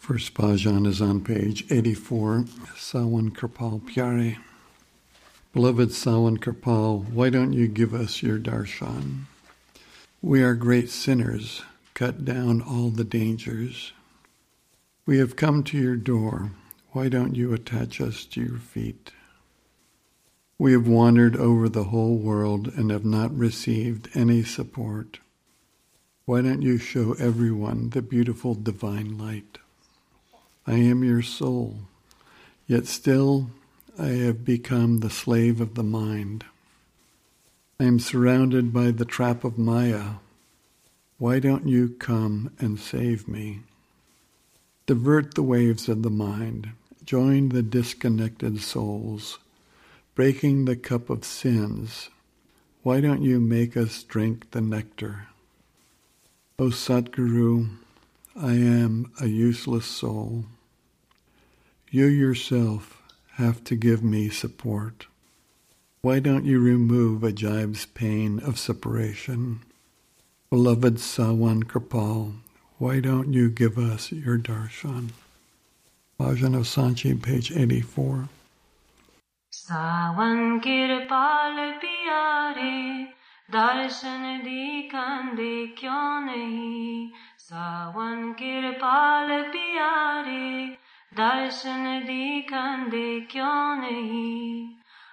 First bhajan is on page 84, Sawan Kirpal Pyare. Beloved Sawan Kirpal, why don't you give us your darshan? We are great sinners, cut down all the dangers. We have come to your door, why don't you attach us to your feet? We have wandered over the whole world and have not received any support. Why don't you show everyone the beautiful divine light? I am your soul, yet still I have become the slave of the mind. I am surrounded by the trap of Maya. Why don't you come and save me? Divert the waves of the mind, join the disconnected souls, breaking the cup of sins. Why don't you make us drink the nectar? O Satguru, I am a useless soul. You yourself have to give me support. Why don't you remove Ajib's pain of separation? Beloved Sawan Kirpal, why don't you give us your darshan? Bhajan of Sanchi, page 84. Sawan Kirpal Pyare, darshan dikhande kyon nahi? Sawan Kirpal Pyare, darshan dikhande kyon nahi?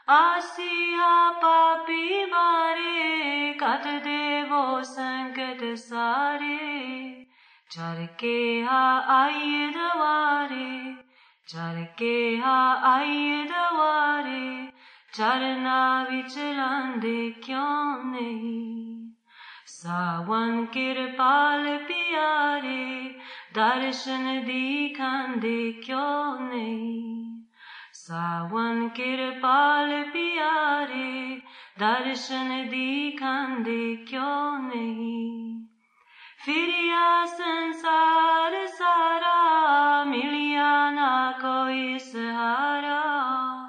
Asiya papi bare, kat devo sankat sare. Char ke ha aiye dware, char ke ha aiye dware, charna vich lande kyon nahi? Sawan Kirpal Pyare, darshan dikhande kyon nahi? Sawan Kirpal Pyare, darshan dikhande kyon nahi? Firiya sansar sara, miliya na koi sahara.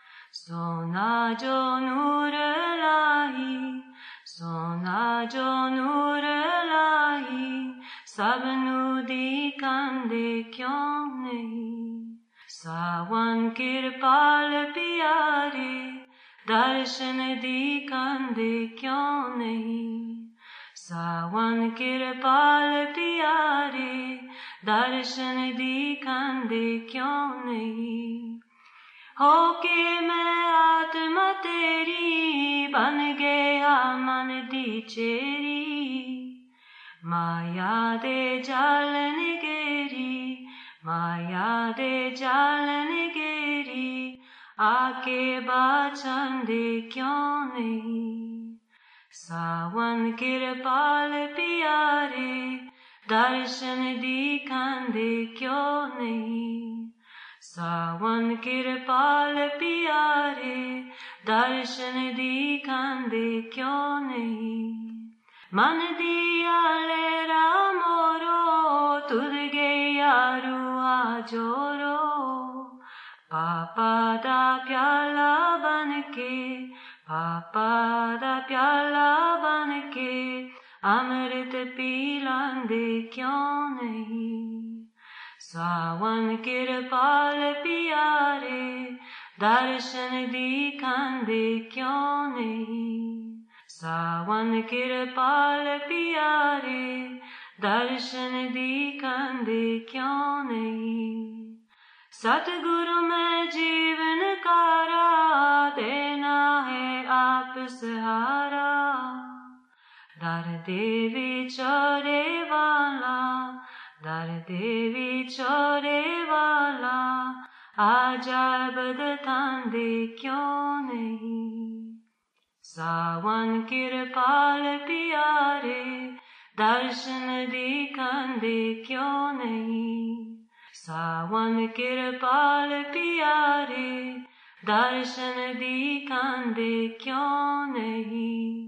Sona jo noor lahi, sona jo noor lahi, sabnu dikhande kyon nahi? Sawan Kirpal Pyare, darshan dikhande kyon nahi? Sawan Kirpal Pyare, darshan dikhande kyon nahi? होके मैं आत्मा तेरी बन गया मन दी cherry, माया दे जालन गेरी, माया दे जालन गेरी, आके बाचन दे क्यों नहीं? सावन Kirpal Pyare, darshan dikhande क्यों नहीं? Sawan Kirpal Pyare, darshan dikhande kyon nahi? Man diya lera moro, tud gaya ruha joro. Papa da pyala banke, papa da pyala banke, amrit pilande kyon nahi? Sawan Kirpal Pyare, darshan dikhande kyon nahi? Sawan Kirpal Pyare, darshan dikhande kyon nahi? Satguru mein jeevan ka raah dena hai aap sahara. Dar devi chore wala, dar devi chore wala, aaja badthande kyon nahi? Sawan Kirpal Pyare, darshan dikhande kyon nahi? Sawan Kirpal Pyare, darshan dikhande kyon nahi?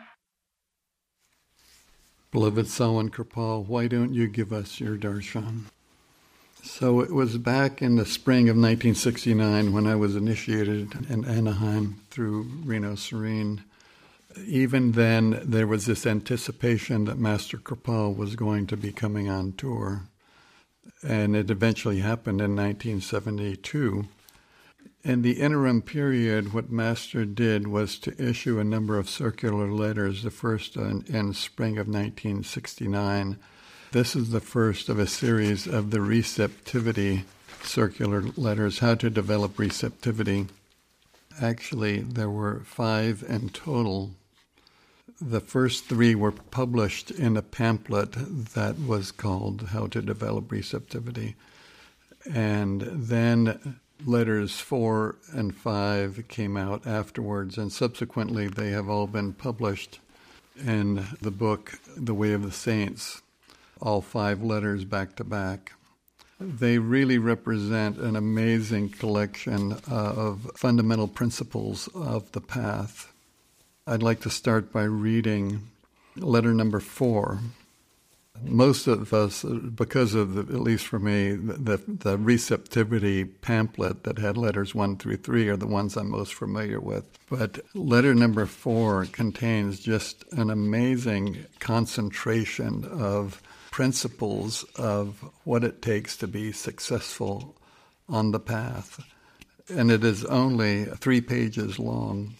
Beloved Sawan Kirpal, why don't you give us your darshan? So it was back in the spring of 1969 when I was initiated in Anaheim through Reno Serene. Even then, there was this anticipation that Master Kirpal was going to be coming on tour. and it eventually happened in 1972. In the interim period, what Master did was to issue a number of circular letters, the first in spring of 1969. This is the first of a series of the receptivity circular letters, how to develop receptivity. Actually, there were 5 in total. The first 3 were published in a pamphlet that was called How to Develop Receptivity. And then letters 4 and 5 came out afterwards, and subsequently they have all been published in the book The Way of the Saints, all 5 letters back to back. They really represent an amazing collection of fundamental principles of the path. I'd like to start by reading letter number 4. Most of us, because of, at least for me, the receptivity pamphlet that had letters 1 through 3 are the ones I'm most familiar with. But letter number 4 contains just an amazing concentration of principles of what it takes to be successful on the path. And it is only 3 pages long.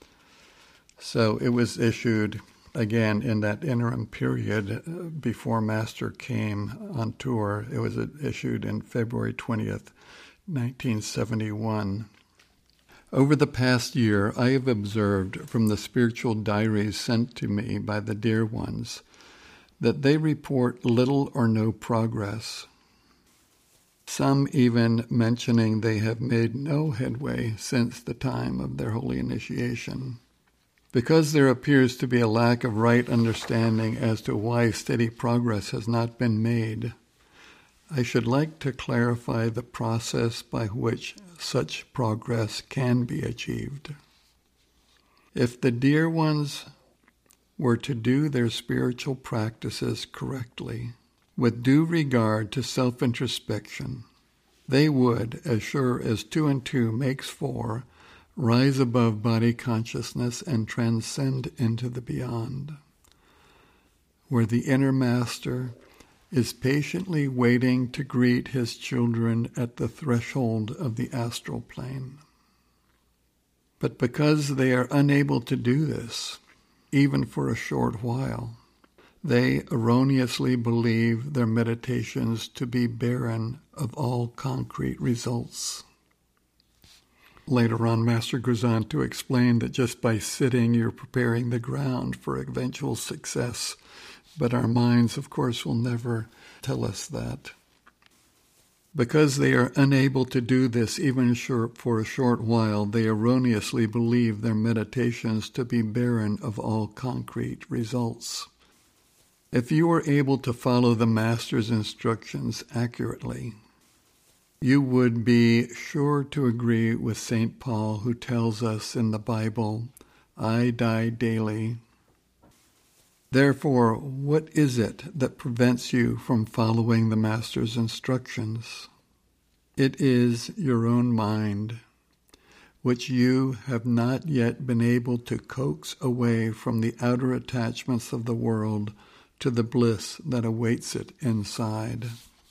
So it was issued again in that interim period before Master came on tour. It was issued in February 20th, 1971. Over the past year, I have observed from the spiritual diaries sent to me by the dear ones that they report little or no progress. Some even mentioning they have made no headway since the time of their holy initiation. Because there appears to be a lack of right understanding as to why steady progress has not been made, I should like to clarify the process by which such progress can be achieved. If the dear ones were to do their spiritual practices correctly, with due regard to self-introspection, they would, as sure as 2 and 2 makes 4, rise above body consciousness and transcend into the beyond, where the inner master is patiently waiting to greet his children at the threshold of the astral plane. But because they are unable to do this, even for a short while, they erroneously believe their meditations to be barren of all concrete results. Later on, Master goes on to explain that just by sitting, you're preparing the ground for eventual success. But our minds, of course, will never tell us that. Because they are unable to do this even for a short while, they erroneously believe their meditations to be barren of all concrete results. If you were able to follow the Master's instructions accurately, you would be sure to agree with St. Paul, who tells us in the Bible, "I die daily." Therefore, what is it that prevents you from following the Master's instructions? It is your own mind, which you have not yet been able to coax away from the outer attachments of the world to the bliss that awaits it inside.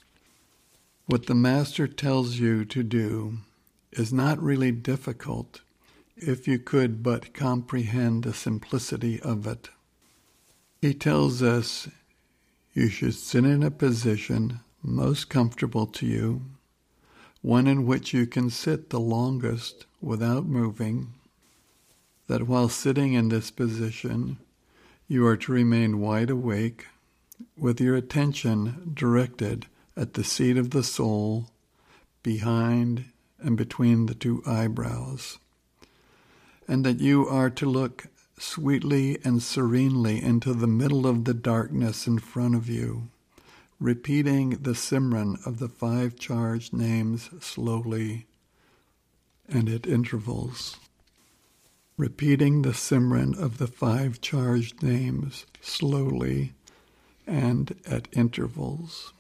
What the Master tells you to do is not really difficult if you could but comprehend the simplicity of it. He tells us you should sit in a position most comfortable to you, one in which you can sit the longest without moving, that while sitting in this position, you are to remain wide awake with your attention directed at the seat of the soul, behind and between the 2 eyebrows, and that you are to look sweetly and serenely into the middle of the darkness in front of you, repeating the Simran of the 5 charged names slowly and at intervals. Repeating the Simran of the 5 charged names slowly and at intervals.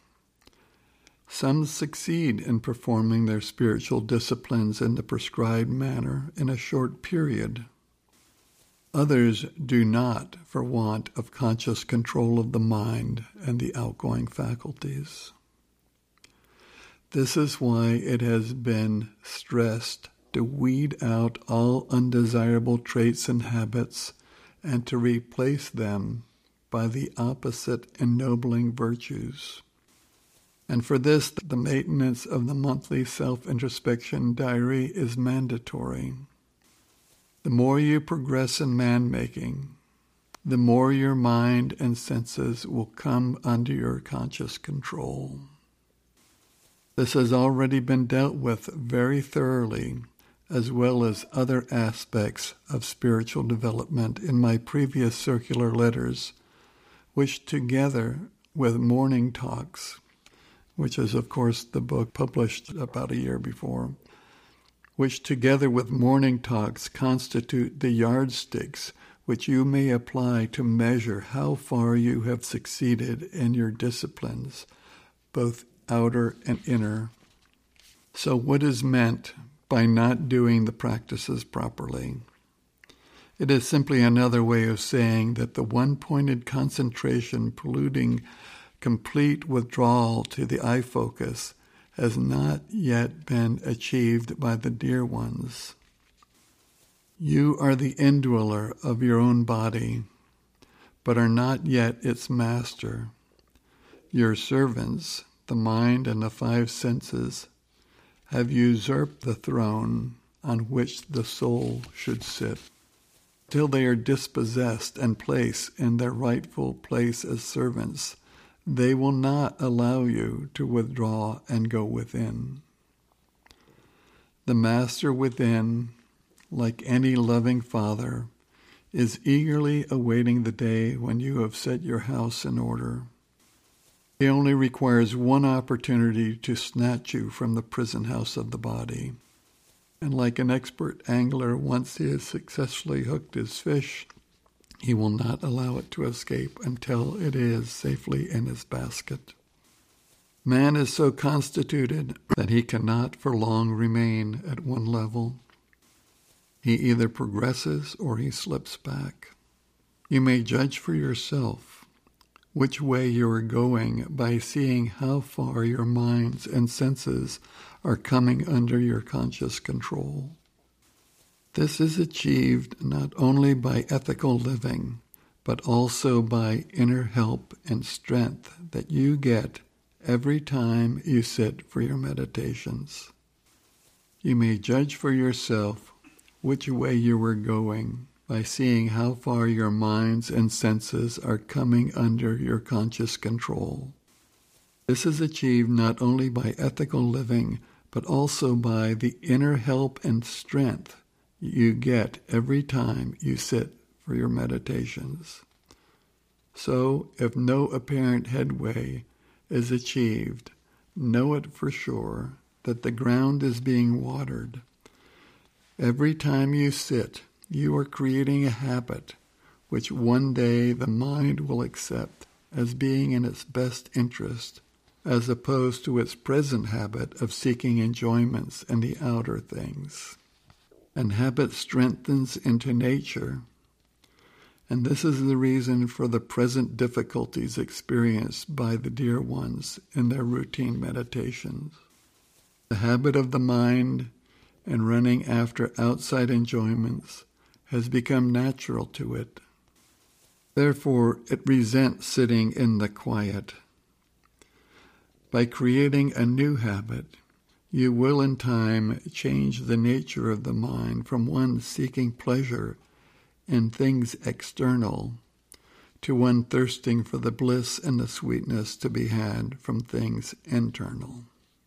Some succeed in performing their spiritual disciplines in the prescribed manner in a short period. Others do not for want of conscious control of the mind and the outgoing faculties. This is why it has been stressed to weed out all undesirable traits and habits and to replace them by the opposite ennobling virtues. And for this, the maintenance of the monthly self-introspection diary is mandatory. The more you progress in man-making, the more your mind and senses will come under your conscious control. This has already been dealt with very thoroughly, as well as other aspects of spiritual development in my previous circular letters, which together with Morning Talks, which is of course the book published about a year before, which together with Morning Talks constitute the yardsticks which you may apply to measure how far you have succeeded in your disciplines, both outer and inner. So what is meant by not doing the practices properly? It is simply another way of saying that the one-pointed concentration preluding complete withdrawal to the eye focus has not yet been achieved by the dear ones. You are the indweller of your own body, but are not yet its master. Your servants, the mind and the five senses, have usurped the throne on which the soul should sit. Till they are dispossessed and placed in their rightful place as servants, they will not allow you to withdraw and go within. The master within, like any loving father, is eagerly awaiting the day when you have set your house in order. He only requires one opportunity to snatch you from the prison house of the body. And like an expert angler, once he has successfully hooked his fish, he will not allow it to escape until it is safely in his basket. Man is so constituted that he cannot for long remain at one level. He either progresses or he slips back. You may judge for yourself which way you are going by seeing how far your minds and senses are coming under your conscious control. This is achieved not only by ethical living, but also by inner help and strength that you get every time you sit for your meditations. You may judge for yourself which way you are going by seeing how far your minds and senses are coming under your conscious control. This is achieved not only by ethical living, but also by the inner help and strength you get every time you sit for your meditations. So, if no apparent headway is achieved, know it for sure that the ground is being watered. Every time you sit, you are creating a habit which one day the mind will accept as being in its best interest, as opposed to its present habit of seeking enjoyments in the outer things. And habit strengthens into nature. And this is the reason for the present difficulties experienced by the dear ones in their routine meditations. The habit of the mind and running after outside enjoyments has become natural to it. Therefore, it resents sitting in the quiet. By creating a new habit, you will in time change the nature of the mind from one seeking pleasure in things external to one thirsting for the bliss and the sweetness to be had from things internal.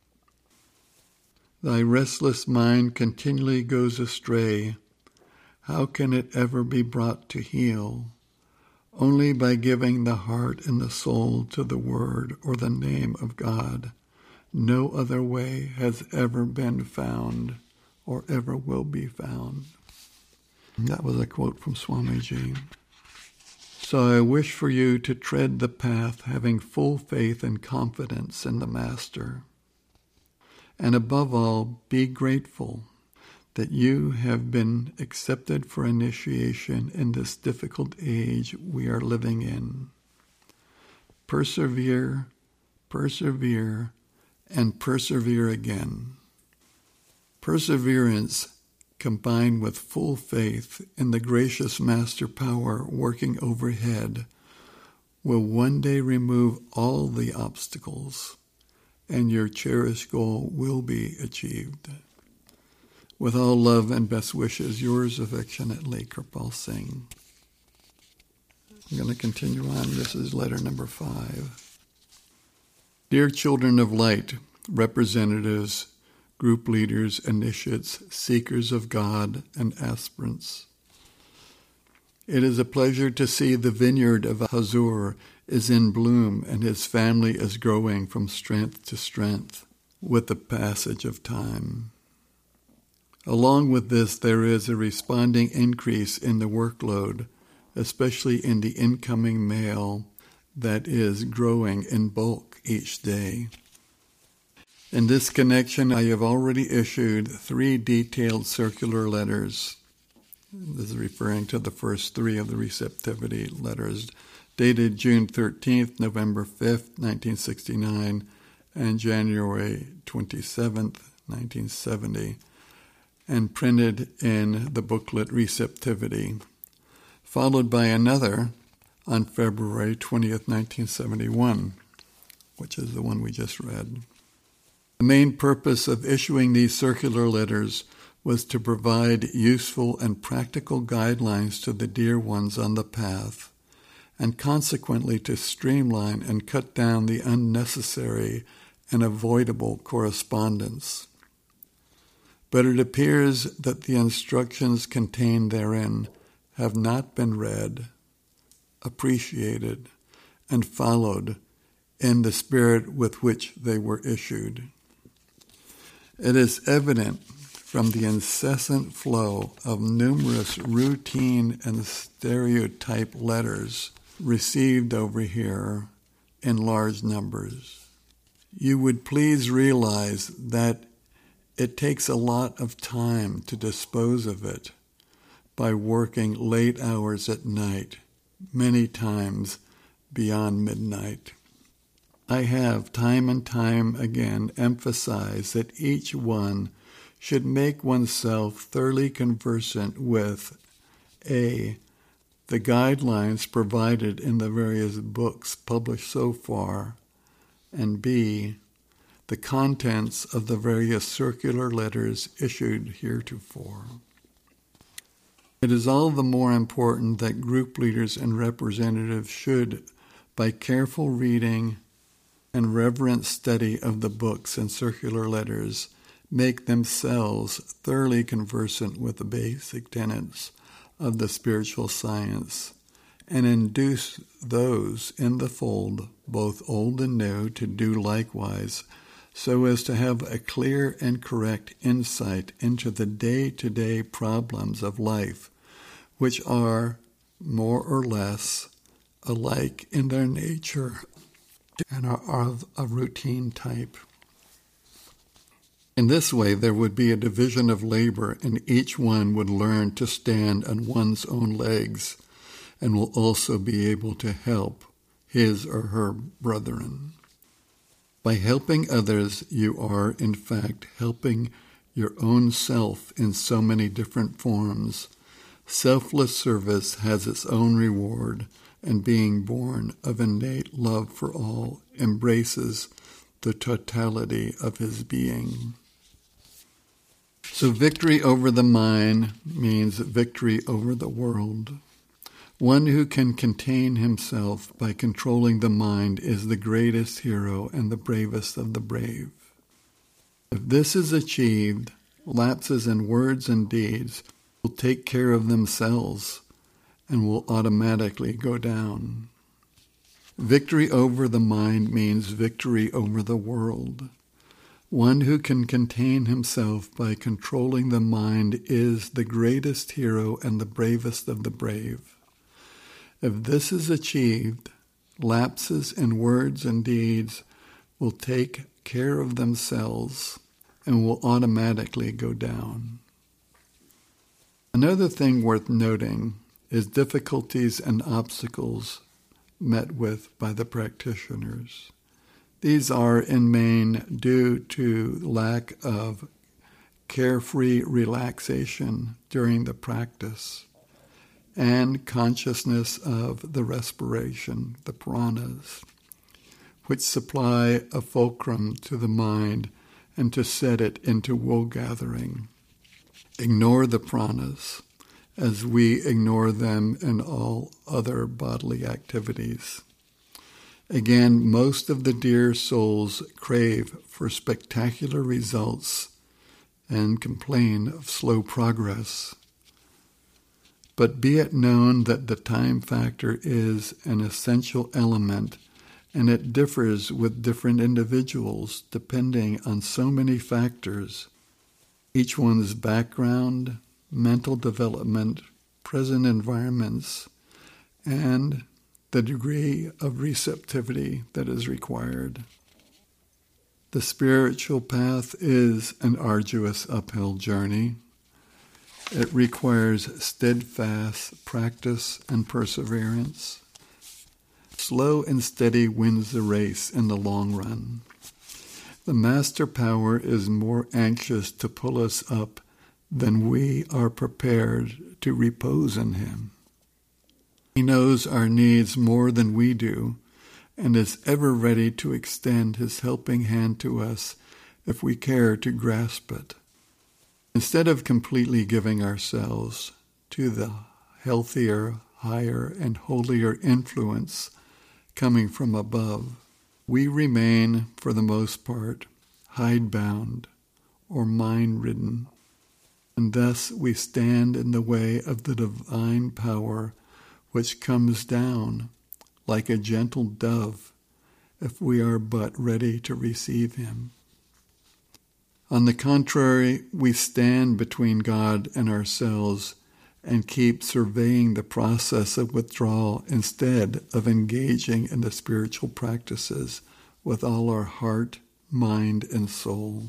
Thy restless mind continually goes astray. How can it ever be brought to heel? Only by giving the heart and the soul to the word or the name of God. No other way has ever been found or ever will be found. That was a quote from Swamiji. So I wish for you to tread the path having full faith and confidence in the Master. And above all, be grateful that you have been accepted for initiation in this difficult age we are living in. Persevere, persevere, and persevere again. Perseverance, combined with full faith in the gracious master power working overhead, will one day remove all the obstacles, and your cherished goal will be achieved. With all love and best wishes, yours affectionately, Kirpal Singh. I'm going to continue on. This is letter number 5. Dear children of light, representatives, group leaders, initiates, seekers of God, and aspirants. It is a pleasure to see the vineyard of Hazur is in bloom and his family is growing from strength to strength with the passage of time. Along with this, there is a responding increase in the workload, especially in the incoming mail that is growing in bulk each day. In this connection, I have already issued 3 detailed circular letters. This is referring to the first 3 of the receptivity letters, dated June 13th, November 5th, 1969, and January 27th, 1970, and printed in the booklet Receptivity, followed by another on February 20th, 1971, which is the one we just read. The main purpose of issuing these circular letters was to provide useful and practical guidelines to the dear ones on the path, and consequently to streamline and cut down the unnecessary and avoidable correspondence. But it appears that the instructions contained therein have not been read, appreciated, and followed in the spirit with which they were issued. It is evident from the incessant flow of numerous routine and stereotype letters received over here in large numbers. You would please realize that it takes a lot of time to dispose of it by working late hours at night, many times beyond midnight. I have time and time again emphasized that each one should make oneself thoroughly conversant with A, the guidelines provided in the various books published so far, and B, the contents of the various circular letters issued heretofore. It is all the more important that group leaders and representatives should, by careful reading and reverent study of the books and circular letters, make themselves thoroughly conversant with the basic tenets of the spiritual science, and induce those in the fold, both old and new, to do likewise, so as to have a clear and correct insight into the day-to-day problems of life, which are more or less alike in their nature and are of a routine type. In this way, there would be a division of labor, and each one would learn to stand on one's own legs and will also be able to help his or her brethren. By helping others, you are, in fact, helping your own self in so many different forms. Selfless service has its own reward, and being born of innate love for all, embraces the totality of his being. So victory over the mind means victory over the world. One who can contain himself by controlling the mind is the greatest hero and the bravest of the brave. If this is achieved, lapses in words and deeds will take care of themselves and will automatically go down. Victory over the mind means victory over the world. One who can contain himself by controlling the mind is the greatest hero and the bravest of the brave. If this is achieved, lapses in words and deeds will take care of themselves and will automatically go down. Another thing worth noting is difficulties and obstacles met with by the practitioners. These are in main due to lack of carefree relaxation during the practice and consciousness of the respiration, the pranas, which supply a fulcrum to the mind and to set it into wool gathering. Ignore the pranas as we ignore them in all other bodily activities. Again, most of the dear souls crave for spectacular results and complain of slow progress. But be it known that the time factor is an essential element, and it differs with different individuals depending on so many factors, each one's background, mental development, present environments, and the degree of receptivity that is required. The spiritual path is an arduous uphill journey. It requires steadfast practice and perseverance. Slow and steady wins the race in the long run. The master power is more anxious to pull us up than we are prepared to repose in him. He knows our needs more than we do and is ever ready to extend his helping hand to us if we care to grasp it. Instead of completely giving ourselves to the healthier, higher, and holier influence coming from above, we remain, for the most part, hidebound or mind-ridden, and thus we stand in the way of the divine power which comes down like a gentle dove if we are but ready to receive him. On the contrary, we stand between God and ourselves and keep surveying the process of withdrawal instead of engaging in the spiritual practices with all our heart, mind, and soul.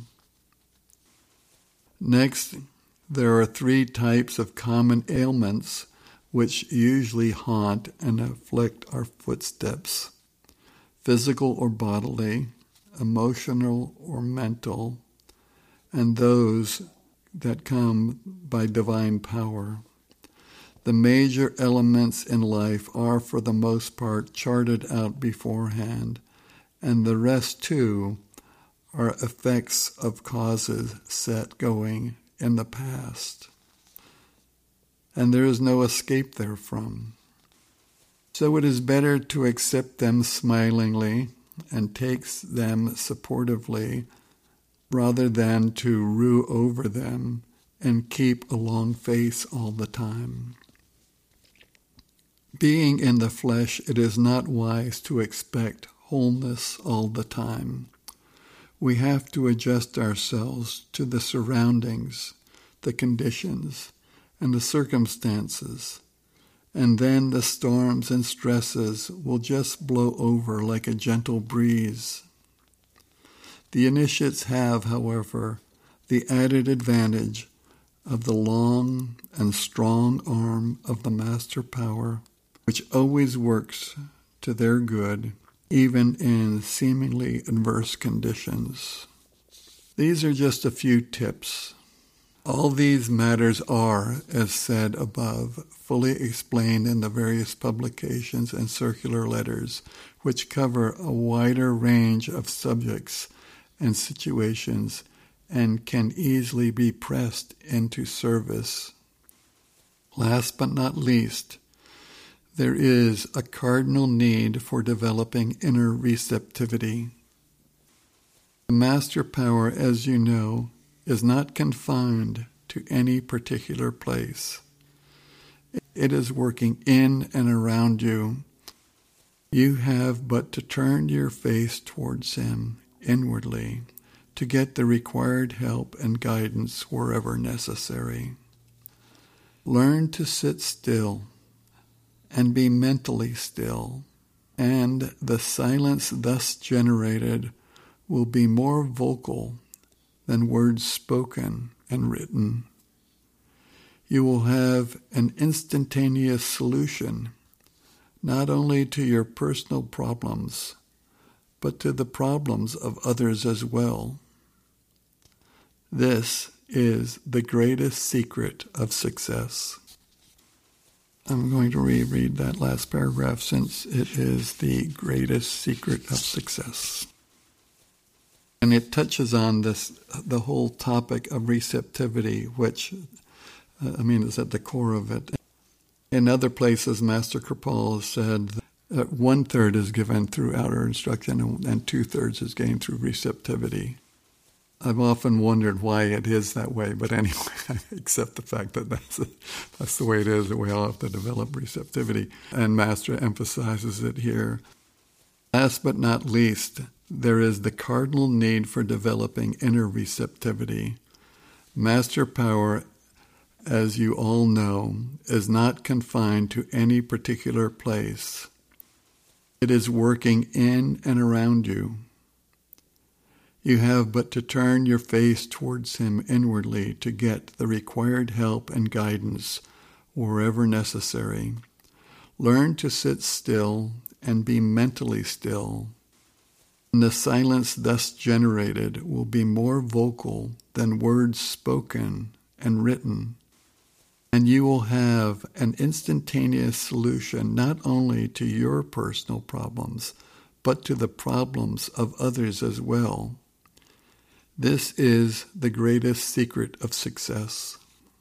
Next, there are 3 types of common ailments which usually haunt and afflict our footsteps: physical or bodily, emotional or mental, and those that come by divine power. The major elements in life are, for the most part, charted out beforehand, and the rest, too, are effects of causes set going in the past. And there is no escape therefrom. So it is better to accept them smilingly and take them supportively rather than to rue over them and keep a long face all the time. Being in the flesh, it is not wise to expect wholeness all the time. We have to adjust ourselves to the surroundings, the conditions, and the circumstances, and then the storms and stresses will just blow over like a gentle breeze. The initiates have, however, the added advantage of the long and strong arm of the master power, which always works to their good, even in seemingly adverse conditions. These are just a few tips. All these matters are, as said above, fully explained in the various publications and circular letters, which cover a wider range of subjects and situations and can easily be pressed into service. Last but not least, there is a cardinal need for developing inner receptivity. The master power, as you know, is not confined to any particular place. It is working in and around you. You have but to turn your face towards him inwardly to get the required help and guidance wherever necessary. Learn to sit still and be mentally still, and the silence thus generated will be more vocal than words spoken and written. You will have an instantaneous solution, not only to your personal problems, but to the problems of others as well. This is the greatest secret of success. I'm going to reread that last paragraph since it is the greatest secret of success. And it touches on the whole topic of receptivity, which, is at the core of it. In other places, Master Kirpal said that 1/3 is given through outer instruction and 2/3 is gained through receptivity. I've often wondered why it is that way, but anyway, I accept the fact that that's the way it is, that we all have to develop receptivity. And Master emphasizes it here. Last but not least, there is the cardinal need for developing inner receptivity. Master power, as you all know, is not confined to any particular place. It is working in and around you. You have but to turn your face towards him inwardly to get the required help and guidance wherever necessary. Learn to sit still and be mentally still. And the silence thus generated will be more vocal than words spoken and written. And you will have an instantaneous solution not only to your personal problems, but to the problems of others as well. This is the greatest secret of success.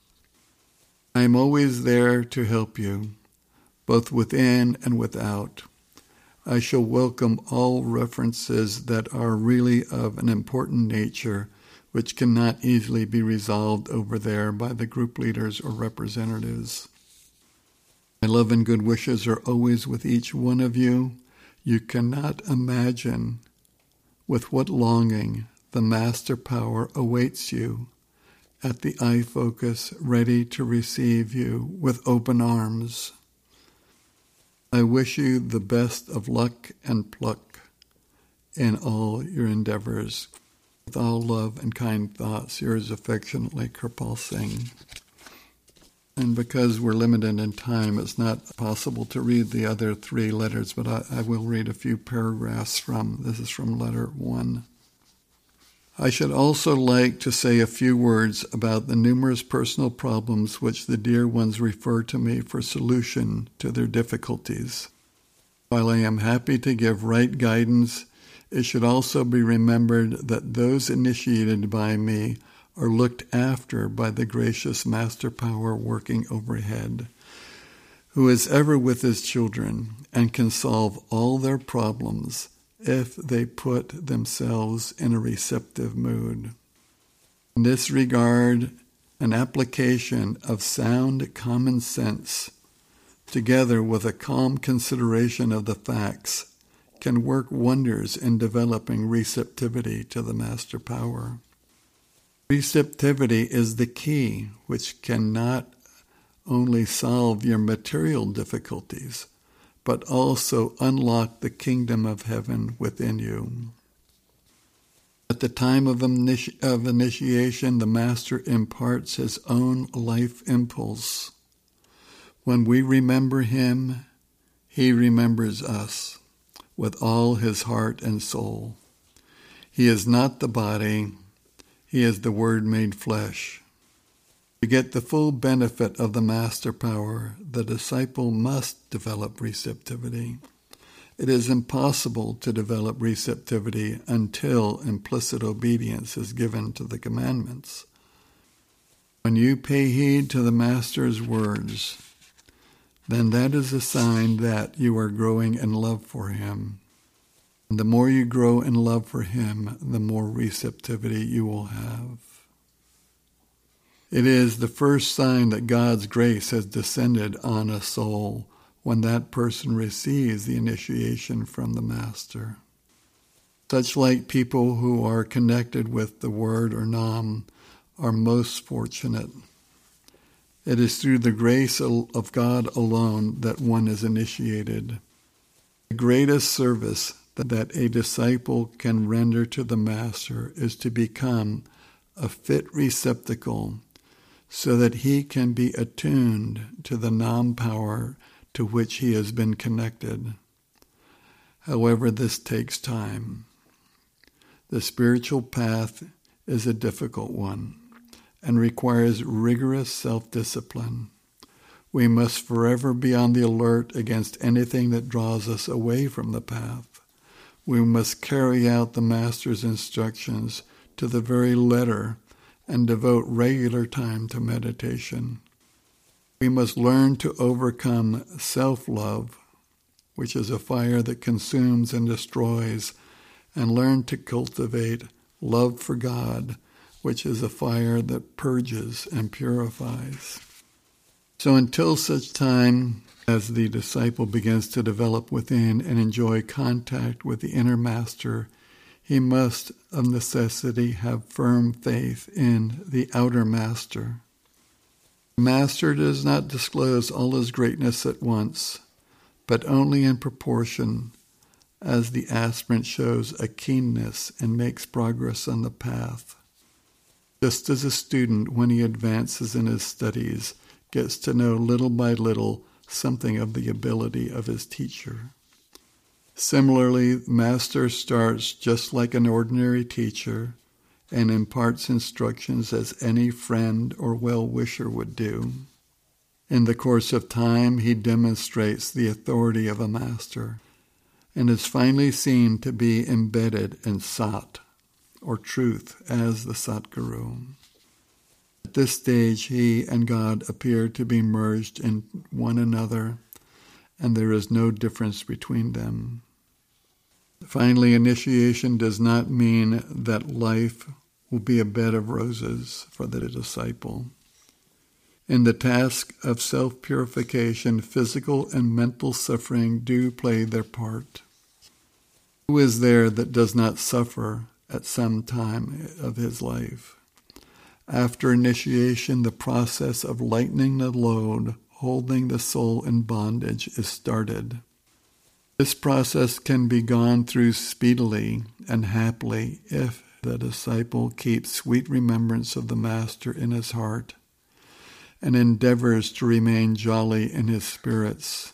I am always there to help you, both within and without. I shall welcome all references that are really of an important nature, which cannot easily be resolved over there by the group leaders or representatives. My love and good wishes are always with each one of you. You cannot imagine with what longing the Master Power awaits you at the eye focus, ready to receive you with open arms. I wish you the best of luck and pluck in all your endeavors. With all love and kind thoughts, yours affectionately, Kirpal Singh. And because we're limited in time, it's not possible to read the other 3 letters, but I will read a few paragraphs this is from letter 1. I should also like to say a few words about the numerous personal problems which the dear ones refer to me for solution to their difficulties. While I am happy to give right guidance, it should also be remembered that those initiated by me are looked after by the gracious Master Power working overhead, who is ever with his children and can solve all their problems if they put themselves in a receptive mood. In this regard, an application of sound common sense, together with a calm consideration of the facts, can work wonders in developing receptivity to the Master Power. Receptivity is the key which can not only solve your material difficulties, but also unlock the kingdom of heaven within you. At the time of initiation, the Master imparts his own life impulse. When we remember him, he remembers us with all his heart and soul. He is not the body, he is the Word made flesh. To get the full benefit of the Master Power, the disciple must develop receptivity. It is impossible to develop receptivity until implicit obedience is given to the commandments. When you pay heed to the Master's words, then that is a sign that you are growing in love for him. And the more you grow in love for him, the more receptivity you will have. It is the first sign that God's grace has descended on a soul when that person receives the initiation from the Master. Such like people who are connected with the Word or Nam are most fortunate. It is through the grace of God alone that one is initiated. The greatest service that a disciple can render to the Master is to become a fit receptacle so that he can be attuned to the Nam power to which he has been connected. However, this takes time. The spiritual path is a difficult one and requires rigorous self-discipline. We must forever be on the alert against anything that draws us away from the path. We must carry out the Master's instructions to the very letter and devote regular time to meditation. We must learn to overcome self-love, which is a fire that consumes and destroys, and learn to cultivate love for God, which is a fire that purges and purifies. So until such time as the disciple begins to develop within and enjoy contact with the inner master, he must of necessity have firm faith in the outer master. The master does not disclose all his greatness at once, but only in proportion as the aspirant shows a keenness and makes progress on the path. Just as a student, when he advances in his studies, gets to know little by little something of the ability of his teacher. Similarly, the master starts just like an ordinary teacher and imparts instructions as any friend or well-wisher would do. In the course of time, he demonstrates the authority of a master and is finally seen to be embedded in Sat, or truth, as the Satguru. At this stage, he and God appear to be merged in one another, and there is no difference between them. Finally, initiation does not mean that life will be a bed of roses for the disciple. In the task of self-purification, physical and mental suffering do play their part. Who is there that does not suffer at some time of his life? After initiation, the process of lightening the load, holding the soul in bondage, is started. This process can be gone through speedily and happily if the disciple keeps sweet remembrance of the Master in his heart and endeavors to remain jolly in his spirits.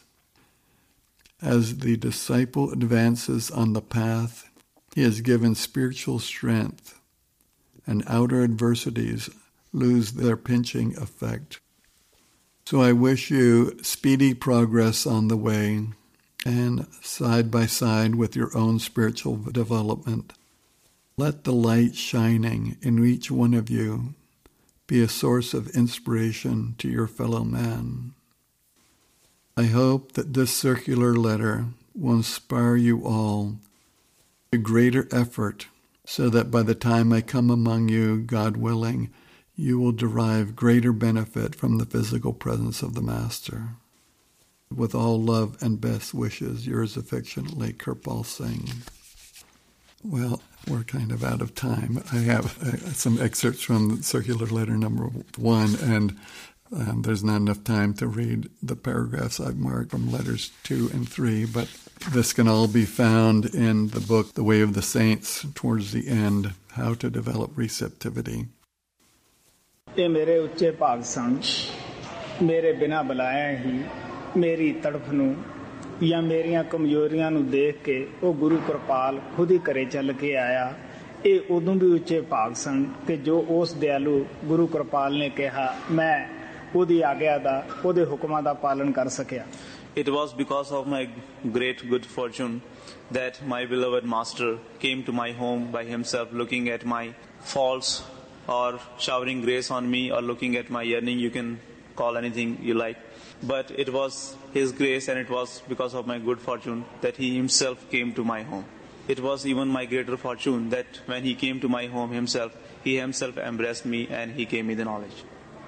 As the disciple advances on the path, he is given spiritual strength, and outer adversities lose their pinching effect. So I wish you speedy progress on the way, and side by side with your own spiritual development, let the light shining in each one of you be a source of inspiration to your fellow man. I hope that this circular letter will inspire you all to greater effort, so that by the time I come among you, God willing, you will derive greater benefit from the physical presence of the Master. With all love and best wishes, yours affectionately, Kirpal Singh. Well, we're kind of out of time. I have some excerpts from circular letter number 1, and there's not enough time to read the paragraphs I've marked from letters 2 and 3, but this can all be found in the book, The Way of the Saints, towards the end, How to Develop Receptivity. ਇਹ ਮੇਰੇ ਉੱਚੇ ਭਾਗ ਸਨ, ਮੇਰੇ ਬਿਨਾਂ ਬੁਲਾਇਆ ਹੀ ਮੇਰੀ ਤੜਫ ਨੂੰ ਜਾਂ ਮੇਰੀਆਂ ਕਮਜ਼ੋਰੀਆਂ ਨੂੰ ਦੇਖ ਕੇ ਉਹ ਗੁਰੂ ਕਿਰਪਾਲ ਖੁਦ ਹੀ ਘਰੇ ਚੱਲ ਕੇ ਆਇਆ। ਇਹ ਉਦੋਂ ਵੀ ਉੱਚੇ ਭਾਗ ਸਨ ਕਿ ਜੋ ਉਸ ਦਿਆਲੂ ਗੁਰੂ ਕਿਰਪਾਲ ਨੇ ਕਿਹਾ ਮੈਂ ਉਹਦੀ ਆਗਿਆ ਦਾ, ਉਹਦੇ ਹੁਕਮਾਂ ਦਾ ਪਾਲਨ ਕਰ ਸਕਿਆ। It was because of my great good fortune that my beloved Master came to my home by himself, looking at my faults or showering grace on me or looking at my yearning, you can call anything you like. But it was his grace and it was because of my good fortune that he himself came to my home. It was even my greater fortune that when he came to my home himself, he himself embraced me and he gave me the knowledge.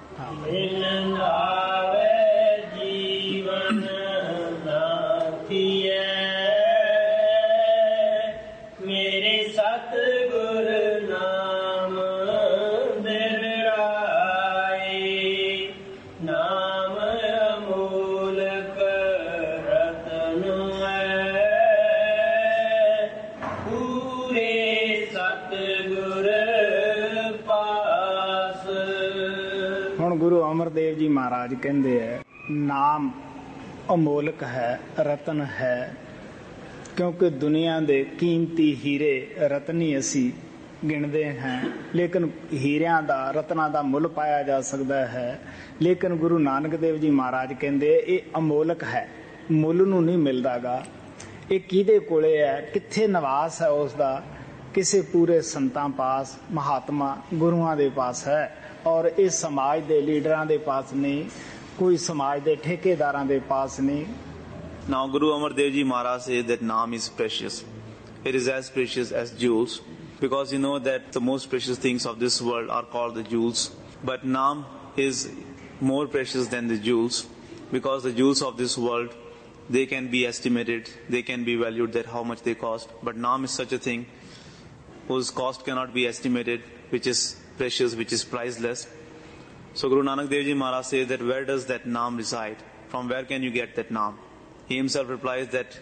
ਗੁਰੂ ਅਮਰਦੇਵ ਜੀ ਮਹਾਰਾਜ ਕਹਿੰਦੇ ਹੈ ਨਾਮ ਅਮੋਲਕ ਹੈ, ਰਤਨ ਹੈ, ਕਿਉਂਕਿ ਦੁਨੀਆ ਦੇ ਕੀਮਤੀ ਹੀਰੇ ਰਤਨ ਹੀ ਅਸੀਂ ਗਿਣਦੇ ਹਾਂ, ਲੇਕਿਨ ਹੀਰਿਆਂ ਦਾ ਰਤਨਾਂ ਦਾ ਮੁੱਲ ਪਾਇਆ ਜਾ ਸਕਦਾ ਹੈ, ਲੇਕਿਨ ਗੁਰੂ ਨਾਨਕ ਦੇਵ ਜੀ ਮਹਾਰਾਜ ਕਹਿੰਦੇ ਇਹ ਅਮੋਲਕ ਹੈ, ਮੁੱਲ ਨੂੰ ਨਹੀਂ ਮਿਲਦਾਗਾ। ਇਹ ਕਿਹਦੇ ਕੋਲੇ ਹੈ, ਕਿੱਥੇ ਨਿਵਾਸ ਹੈ ਉਸ ਦਾ? ਕਿਸੇ ਪੂਰੇ ਸੰਤਾਂ ਪਾਸ, ਮਹਾਤਮਾ ਗੁਰੂਆਂ ਦੇ ਪਾਸ ਹੈ, ਔਰ ਇਹ ਸਮਾਜ ਦੇ ਲੀਡਰਾਂ ਦੇ ਪਾਸ ਨਹੀਂ, ਕੋਈ ਸਮਾਜ ਦੇ ਠੇਕੇਦਾਰਾਂ ਦੇ ਪਾਸ ਨਹੀਂ। Now Guru Amar Dev Ji Maharaj says that Naam is precious. It is as precious as jewels, because you know that the most precious things of this world are called the jewels, but Naam is more precious than the jewels, because the jewels of this world, they can be estimated, they can be valued that how much they cost, but Naam is such a thing whose cost cannot be estimated, which is precious, which is priceless. So Guru Nanak Dev Ji Maharaj says that where does that Naam reside? From where can you get that Naam? He himself replies that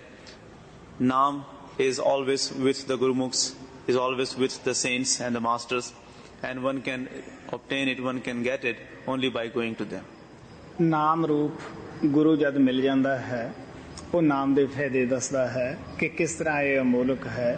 Naam is always with the Gurumukhs, is always with the saints and the masters, and one can obtain it, one can get it only by going to them. ਨਾਮ ਰੂਪ ਗੁਰੂ ਜਦ ਮਿਲ ਜਾਂਦਾ ਹੈ, ਉਹ ਨਾਮ ਦੇ ਫਾਇਦੇ ਦੱਸਦਾ ਹੈ ਕਿ ਕਿਸ ਤਰ੍ਹਾਂ ਇਹ ਅਮੋਲਕ ਹੈ,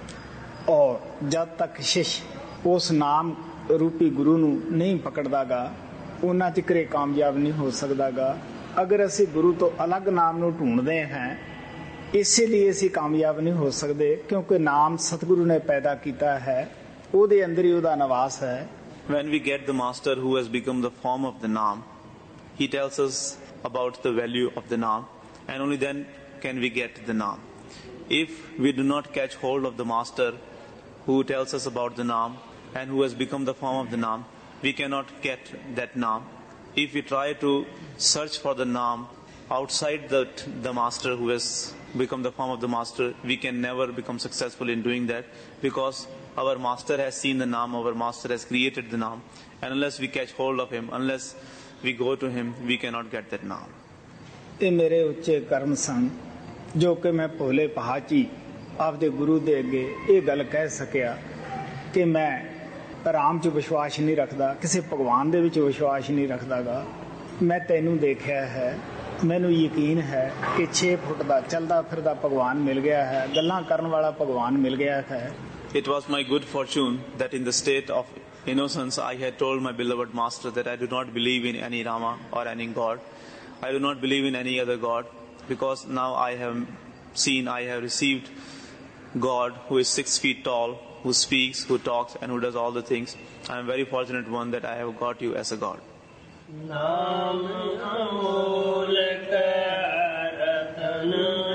ਔਰ ਜਦ ਤੱਕ ਸ਼ਿਸ਼ ਉਸ ਨਾਮ ਰੂਪੀ ਗੁਰੂ ਨੂੰ ਨਹੀਂ ਪਕੜਦਾਗਾ ਉਹਨਾਂ ਚਿਕਰੇ ਕਾਮਯਾਬ ਨਹੀਂ ਹੋ ਸਕਦਾਗਾ। ਅਗਰ ਅਸੀਂ ਗੁਰੂ ਤੋਂ ਅਲੱਗ ਨਾਮ ਨੂੰ ਢੂੰਡਦੇ ਹਾਂ, ਇਸੇ ਲਈ ਅਸੀਂ ਕਾਮਯਾਬ ਨਹੀਂ ਹੋ ਸਕਦੇ, ਕਿਉਂਕਿ ਨਾਮ ਸਤਿਗੁਰੂ ਨੇ ਪੈਦਾ ਕੀਤਾ ਹੈ, ਉਹਦੇ ਅੰਦਰ ਹੀ ਉਹਦਾ ਨਿਵਾਸ ਹੈ। When we get the master who has become the form of the Naam, he tells us about the value of the Naam, and only then can we get the Naam. If we do not catch hold of the master who tells us about the Naam and who has become the form of the Naam, we cannot get that Naam. If we try to search for the Naam outside the master who has become the form of the master, we can never become successful in doing that, because our master has seen the Naam, our master has created the Naam, and unless we catch hold of him, unless we go to him, we cannot get that Naam. ਇਹ ਮੇਰੇ ਉੱਚੇ ਕਰਮ ਸਨ ਜੋ ਕਿ ਮੈਂ ਭੋਲੇ ਪਹਾਚੀ ਆਪਦੇ ਗੁਰੂ ਦੇ ਅੱਗੇ ਇਹ ਗੱਲ ਕਹਿ ਸਕਿਆ ਕਿ ਮੈਂ ਰਾਮ 'ਚ ਵਿਸ਼ਵਾਸ ਨਹੀਂ ਰੱਖਦਾ, ਕਿਸੇ ਭਗਵਾਨ ਦੇ ਵਿੱਚ ਵਿਸ਼ਵਾਸ ਨਹੀਂ ਰੱਖਦਾਗਾ। ਮੈਂ ਤੈਨੂੰ ਦੇਖਿਆ ਹੈ, ਮੈਨੂੰ ਯਕੀਨ ਹੈ ਕਿ 6 ਫੁੱਟ ਦਾ ਚੱਲਦਾ ਫਿਰਦਾ ਭਗਵਾਨ ਮਿਲ ਗਿਆ ਹੈ, ਗੱਲਾਂ ਕਰਨ ਵਾਲਾ ਭਗਵਾਨ ਮਿਲ ਗਿਆ ਹੈ। It was my good fortune that in the state of innocence I had told my beloved master that I do not believe in any Rama or any God. I do not believe in any other God, because now I have seen, I have received God who is 6 feet tall, who speaks, who talks, and who does all the things. I am very fortunate one that I have got you as a God. Naam amolak ratan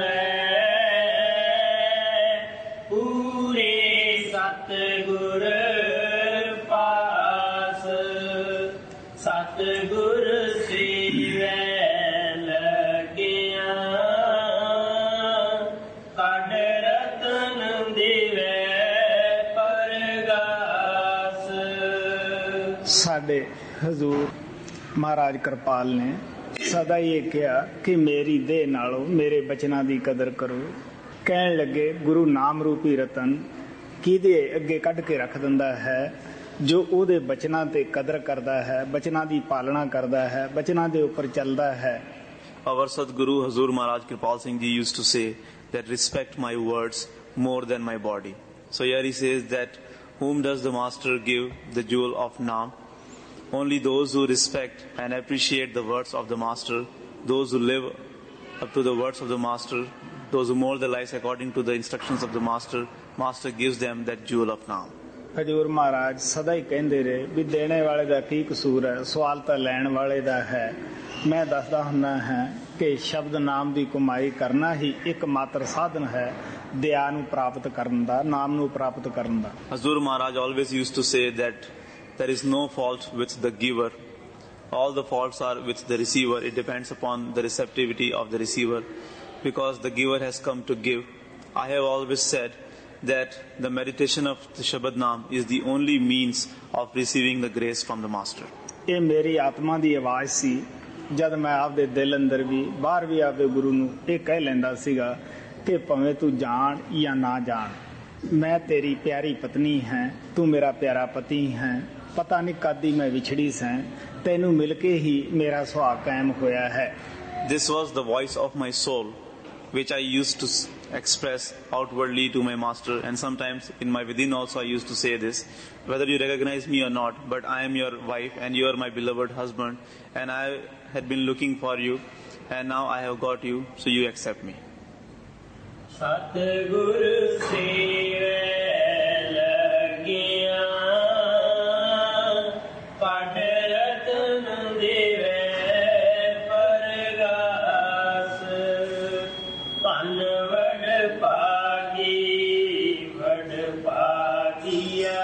hai, pure Satgur paas, Satgur sive lagiya, kad ratan dive ਸਾਡੇ ਹਜ਼ੂਰ ਮਹਾਰਾਜ ਕਿਰਪਾਲ ਨੇ ਸਦਾ ਹੀ ਇਹ ਕਿਹਾ ਕਿ ਮੇਰੀ ਦੇਹ ਨਾਲੋਂ ਮੇਰੇ ਬਚਨਾਂ ਦੀ ਕਦਰ ਕਰੋ। ਕਹਿਣ ਲੱਗੇ ਗੁਰੂ ਨਾਮ ਰੂਪੀ ਰਤਨ ਕਿਹਦੇ ਅੱਗੇ ਕੱਢ ਕੇ ਰੱਖ ਦਿੰਦਾ ਹੈ, ਜੋ ਉਹਦੇ ਬਚਨਾਂ ਤੇ ਕਦਰ ਕਰਦਾ ਹੈ, ਬਚਨਾਂ ਦੀ ਪਾਲਣਾ ਕਰਦਾ ਹੈ, ਬਚਨਾਂ ਦੇ ਉੱਪਰ ਚੱਲਦਾ ਹੈ। Our Sadguru Hazur Maharaj Kripal Singh Ji used to say that respect my words more than my body. So here he says that whom does the master give the jewel of Naam? Only those who respect and appreciate the words of the master, those who live up to the words of the master, those who mold their lives according to the instructions of the master, master gives them that jewel of Naam. ਹਜ਼ੂਰ ਮਹਾਰਾਜ ਸਦਾ ਹੀ ਕਹਿੰਦੇ ਰਹੇ ਵੀ ਦੇਣੇ ਵਾਲੇ ਦਾ ਕੀ ਕਸੂਰ ਹੈ, ਸਵਾਲ ਤਾਂ ਲੈਣ ਵਾਲੇ ਦਾ ਹੈ। ਮੈਂ ਦੱਸਦਾ ਹੁੰਦਾ ਹਾਂ ਕਿ ਸ਼ਬਦ ਨਾਮ ਦੀ ਕਮਾਈ ਕਰਨਾ ਹੀ ਇੱਕ ਮਾਤਰ ਸਾਧਨ ਹੈ ਦਇਆ ਨੂੰ ਪ੍ਰਾਪਤ ਕਰਨ ਦਾ, ਨਾਮ ਨੂੰ ਪ੍ਰਾਪਤ ਕਰਨ ਦਾ। Hazur Maharaj always used to say that there is no fault with the giver. All the faults are with the receiver. It depends upon the receptivity of the receiver, because the giver has come to give. I have always said that the meditation of the Shabad Naam is the only means of receiving the grace from the master. ਇਹ ਮੇਰੀ ਆਤਮਾ ਦੀ ਆਵਾਜ਼ ਸੀ ਜਦ ਮੈਂ ਆਪਦੇ ਦਿਲ ਅੰਦਰ ਵੀ ਬਾਹਰ ਵੀ ਆਪਦੇ ਗੁਰੂ ਨੂੰ ਇਹ ਕਹਿ ਲੈਂਦਾ ਸੀਗਾ ਕਿ ਭਾਵੇਂ ਤੂੰ ਜਾਣ ਜਾਂ ਨਾ ਜਾਣ, ਮੈਂ ਤੇਰੀ ਪਿਆਰੀ ਪਤਨੀ ਹਾਂ, ਤੂੰ ਮੇਰਾ ਪਿਆਰਾ ਪਤੀ ਹੈ। ਪਤਾ ਨਹੀਂ ਕਦ ਦੀ ਮੈਂ ਵਿਛੜੀ ਸਾਂ, ਤੈਨੂੰ ਮਿਲ ਕੇ ਹੀ ਮੇਰਾ ਸੁਹਾਗ ਕਾਇਮ ਹੋਇਆ ਹੈ। This was the voice of my soul which I used to express outwardly to my master, and sometimes in my within also I used to say this, whether you recognize me or not, but I am your wife and you are my beloved husband, and I had been looking for you, and now I have got you, so you accept me. Satguru Seva Lagiya Padratana Deve Pargas Panvad Pagi Vad Pagiya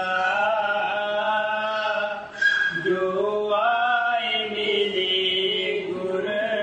Jo Aaye Mile Gur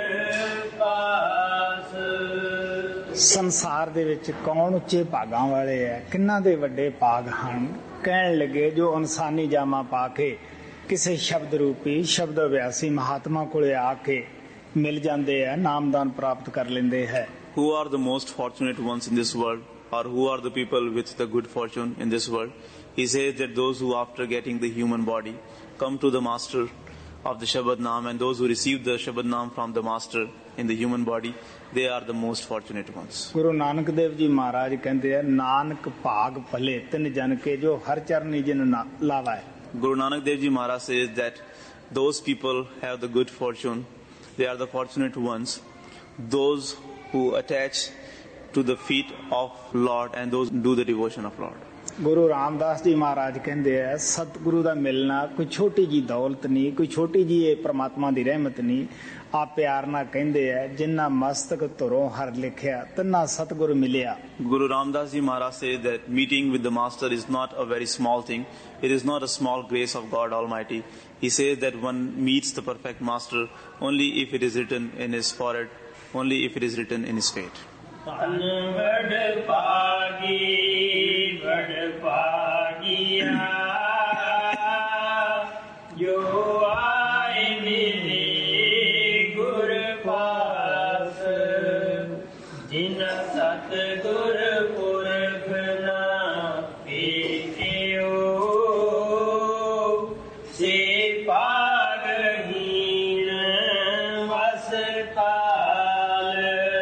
Paas ਸੰਸਾਰ ਦੇ ਵਿੱਚ ਕੌਣ ਉੱਚੇ ਭਾਗਾਂ ਵਾਲੇ ਹੈ, ਕਿੰਨਾਂ ਦੇ ਵੱਡੇ ਭਾਗ ਹਨ। ਕਹਿਣ ਲੱਗੇ ਜੋ ਇਨਸਾਨੀ ਜਾਮਾ ਪਾ ਕੇ ਕਿਸੇ ਸ਼ਬਦ ਰੂਪੀ ਸ਼ਬਦ ਅਭਿਆਸੀ ਮਹਾਤਮਾ ਕੋਲੇ ਆ ਕੇ ਮਿਲ ਜਾਂਦੇ ਹੈ, ਨਾਮਦਾਨ ਪ੍ਰਾਪਤ ਕਰ ਲੈਂਦੇ ਹੈ। Who are the most fortunate ones in this world, or who are the people with the good fortune in this world? He says that those who after getting the human body come to the master of the Shabad Naam, and those who receive the Shabad Naam from the master in the human body, they are the most fortunate ones. Guru Nanak Dev ji ਮਹਾਰਾਜ ਕਹਿੰਦੇ ਆ ਨਾਨਕ ਭਾਗ ਭਲੇ ਤਿਨ ਜਨ ਕੇ ਜੋ ਹਰ ਚਰਨੀ ਜਿਨ ਲਾਵਾ ਹੈ। Guru Nanak Dev Ji Maharaj says that those people have the good fortune, they are the fortunate ones, those who attach to the feet of Lord and those who do the devotion of Lord. Guru Ramdas ji ਮਹਾਰਾਜ ਕਹਿੰਦੇ ਆ ਸਤਿਗੁਰੂ ਦਾ ਮਿਲਣਾ ਕੋਈ ਛੋਟੀ ਜੀ ਦੌਲਤ ਨਹੀਂ, ਕੋਈ ਛੋਟੀ ਜੀ ਇਹ ਪ੍ਰਮਾਤਮਾ ਦੀ ਰਹਿਮਤ ਨਹੀਂ। ਆ ਪਿਆਰ ਨਾਲ ਕਹਿੰਦੇ ਆ ਜਿੰਨਾ ਮਸਤਕ ਧੁਰੋਂ ਹਰ ਲਿਖਿਆ ਤਿੰਨਾ ਸਤਿਗੁਰੂ ਮਿਲਿਆ। Guru Ramdas Ji Maharaj says that meeting with the master is not a very small thing. It is not a small grace of God Almighty. He says that one meets the perfect master only if it is written in his forehead, only if it is written in his fate. Panvad Pagi Vad Pagiya Jo Aaye Mile Gur Paas Jina Satgur Purkh Na Pekhiyo Se Paghin Vas Kaal।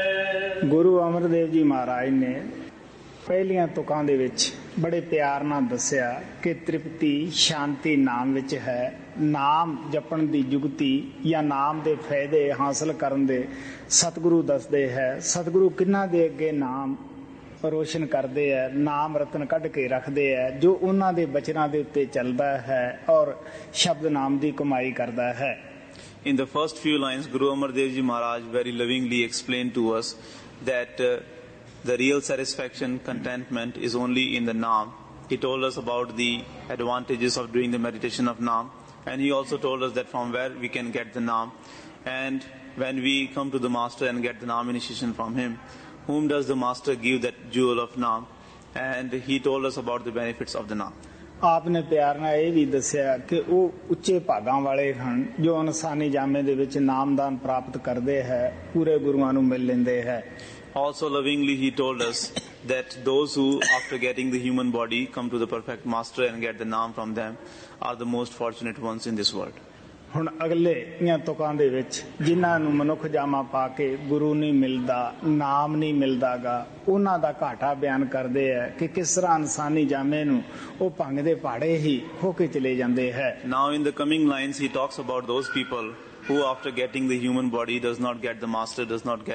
ਗੁਰੂ ਅਮਰਦੇਵ ਜੀ ਮਹਾਰਾਜ ਨੇ ਪਹਿਲੀਆਂ ਤੁਕਾਂ ਦੇ ਵਿੱਚ ਬੜੇ ਪਿਆਰ ਨਾਲ ਦੱਸਿਆ ਕਿ ਤ੍ਰਿਪਤੀ ਸ਼ਾਂਤੀ ਨਾਮ ਵਿੱਚ ਹੈ। ਨਾਮ ਜਪਣ ਦੀ ਜੁਗਤੀ ਜਾਂ ਨਾਮ ਦੇ ਫਾਇਦੇ ਹਾਸਲ ਕਰਨ ਦੇ ਸਤਿਗੁਰੂ ਦੱਸਦੇ ਹੈ। ਸਤਿਗੁਰੂ ਕਿੰਨਾਂ ਦੇ ਅੱਗੇ ਨਾਮ ਰੋਸ਼ਨ ਕਰਦੇ ਹੈ, ਨਾਮ ਰਤਨ ਕੱਢ ਕੇ ਰੱਖਦੇ ਹੈ ਜੋ ਉਹਨਾਂ ਦੇ ਬਚਨਾਂ ਦੇ ਉੱਤੇ ਚੱਲਦਾ ਹੈ ਔਰ ਸ਼ਬਦ ਨਾਮ ਦੀ ਕਮਾਈ ਕਰਦਾ ਹੈ। In the first few lines, Guru Amar Dev Ji Maharaj very lovingly explained to us that the real satisfaction, contentment is only in the Naam. He told us about the advantages of doing the meditation of Naam, and he also told us that from where we can get the Naam. And when we come to the Master and get the Naam initiation from him, whom does the Master give that jewel of Naam? And he told us about the benefits of the Naam. ਆਪ ਨੇ ਪਿਆਰ ਨਾਲ ਇਹ ਵੀ ਦੱਸਿਆ ਕਿ ਉਹ ਉੱਚੇ ਭਾਗਾਂ ਵਾਲੇ ਹਨ ਜੋ ਇਨਸਾਨੀ ਜਾਮੇ ਦੇ ਵਿੱਚ ਨਾਮਦਾਨ ਪ੍ਰਾਪਤ ਕਰਦੇ ਹੈ, ਪੂਰੇ ਗੁਰੂਆਂ ਨੂੰ ਮਿਲ ਲੈਂਦੇ ਹੈ। Also lovingly he told us that those who after getting the human body come to the perfect master and get the naam from them are the most fortunate ones in this world. ਹੁਣ ਅਗਲੇ ਤੁਕਾਂ ਦੇ ਵਿੱਚ ਜਿਨ੍ਹਾਂ ਨੂੰ ਮਨੁੱਖ ਜਾਮਾ ਪਾ ਕੇ ਗੁਰੂ ਨਹੀਂ ਮਿਲਦਾ, ਨਾਮ ਨਹੀਂ ਮਿਲਦਾਗਾ, ਉਹਨਾਂ ਦਾ ਘਾਟਾ ਬਿਆਨ ਕਰਦੇ ਹੈ ਕਿ ਕਿਸ ਤਰ੍ਹਾਂ ਇਨਸਾਨੀ ਜਾਮੇ ਨੂੰ ਉਹ ਭੰਗ ਦੇ ਪਹਾੜੇ ਹੀ ਹੋ ਕੇ ਚਲੇ ਜਾਂਦੇ ਹੈ। Now in the coming lines he talks about those people who after getting the human body does not get the master,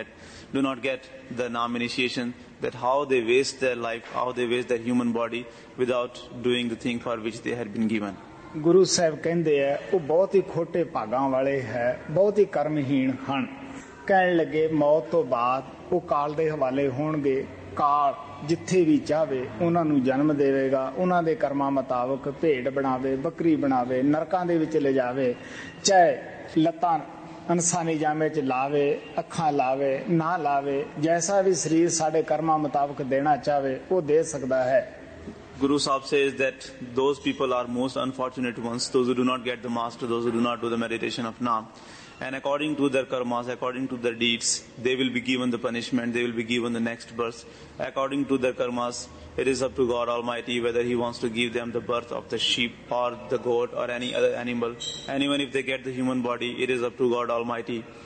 do not get the naam initiation, that how they waste their life, how they waste their human body without doing the thing for which they had been given. Guru Sahib ਕਹਿੰਦੇ ਆ ਉਹ ਬਹੁਤ ਹੀ ਖੋਟੇ ਭਾਗਾਂ ਵਾਲੇ ਹੈ, ਬਹੁਤ ਹੀ ਕਰਮਹੀਣ ਹਨ। ਕਹਿਣ ਲੱਗੇ ਮੌਤ ਤੋਂ ਬਾਅਦ ਉਹ ਕਾਲ ਦੇ ਹਵਾਲੇ ਹੋਣਗੇ। ਕਾਲ ਜਿੱਥੇ ਵੀ ਚਾਹਵੇ ਉਹਨਾਂ ਨੂੰ ਜਨਮ ਦੇਵੇਗਾ, ਉਹਨਾਂ ਦੇ ਕਰਮਾਂ ਮੁਤਾਬਕ ਭੇਡ ਬਣਾਵੇ, ਬੱਕਰੀ ਬਣਾਵੇ, ਨਰਕਾਂ ਦੇ ਵਿੱਚ ਲਿਜਾਵੇ, ਚਾਹੇ ਲੱਤਾਂ ਇਨਸਾਨੀ ਜਾਮੇ 'ਚ ਲਾਵੇ, ਅੱਖਾਂ ਲਾਵੇ ਨਾ ਲਾਵੇ, ਜੈਸਾ ਵੀ ਸਰੀਰ ਸਾਡੇ ਕਰਮਾਂ ਮੁਤਾਬਕ ਦੇਣਾ ਚਾਹਵੇ ਉਹ ਦੇ ਸਕਦਾ ਹੈ। Guru Sahib says that those people are most unfortunate ones, those who do not get the master, those who do not do the meditation of Naam. And according to their karmas, according to their deeds, they will be given the punishment, they will be given the next birth. According to their karmas, it is up to God Almighty whether He wants to give them the birth of the sheep or the goat or any other animal. And even if they get the human body, it is up to God Almighty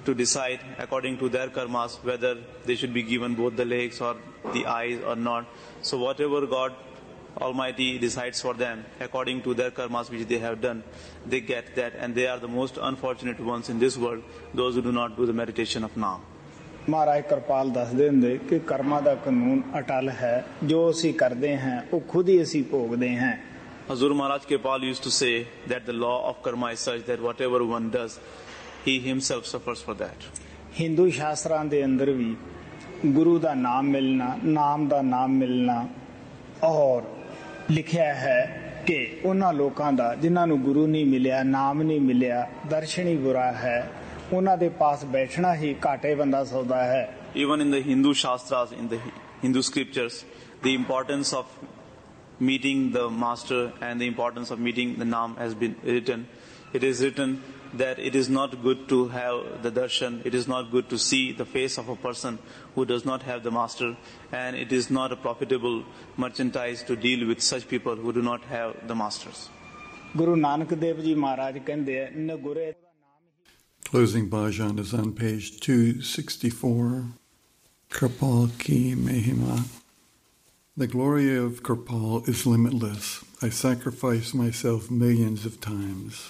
to decide according to their karmas whether they should be given both the legs or the eyes or not. So whatever God Almighty decides for them according to their karmas which they have done, they get that, and they are the most unfortunate ones in this world, those who do not do the meditation of Naam. ਮਹਾਰਾਜ ਕਿਰਪਾਲ ਦੱਸਦੇ ਹੁੰਦੇ ਕਿ ਕਰਮਾਂ ਦਾ ਕਾਨੂੰਨ ਅਟਲ ਹੈ, ਜੋ ਅਸੀਂ ਕਰਦੇ ਹਾਂ ਉਹ ਖੁਦ ਹੀ ਅਸੀਂ ਭੋਗਦੇ ਹਾਂ. Hazur Maharaj Kirpal used to say that the law of karma is such that whatever one does, he himself suffers for that. Hindu ਸ਼ਾਸਤਰਾਂ ਦੇ ਅੰਦਰ ਵੀ ਗੁਰੂ ਦਾ ਨਾਮ ਮਿਲਣਾ, ਨਾਮ ਦਾ ਨਾਮ ਮਿਲਣਾ, ਔਰ ਲਿਖਿਆ ਹੈ ਕਿ ਉਹਨਾਂ ਲੋਕਾਂ ਦਾ ਜਿਨ੍ਹਾਂ ਨੂੰ ਗੁਰੂ ਨਹੀਂ ਮਿਲਿਆ, ਨਾਮ ਨਹੀਂ ਮਿਲਿਆ, ਦਰਸ਼ਨ ਹੀ ਬੁਰਾ ਹੈ, ਉਹਨਾਂ ਦੇ ਪਾਸ ਬੈਠਣਾ ਹੀ ਘਾਟੇ ਬੰਦਾ ਸੌਦਾ ਹੈ. Even in the Hindu Shastras, in the Hindu scriptures, the importance of meeting the master and the importance of meeting the Naam has been written. It is written that it is not good to have the darshan, it is not good to see the face of a person who does not have the master, and it is not a profitable merchandise to deal with such people who do not have the masters. Guru Nanak Dev ji ਮਹਾਰਾਜ ਕਹਿੰਦੇ ਆ ਨਗੁਰੇ. Closing bhajan is on page 264. Kirpal Ki Mahima. The glory of Kirpal is limitless. I sacrifice myself millions of times.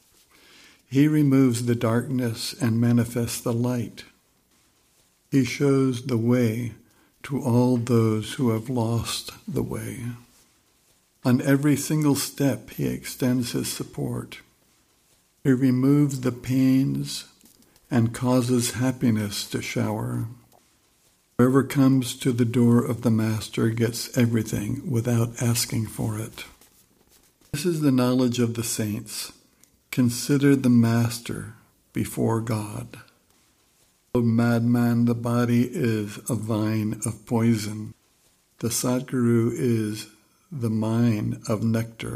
He removes the darkness and manifests the light. He shows the way to all those who have lost the way. On every single step, he extends his support. He removes the pains and causes happiness to shower. Whoever comes to the door of the Master gets everything without asking for it. This is the knowledge of the saints. Consider the Master before God. O madman, the body is a vine of poison. The Sadguru is the mine of nectar.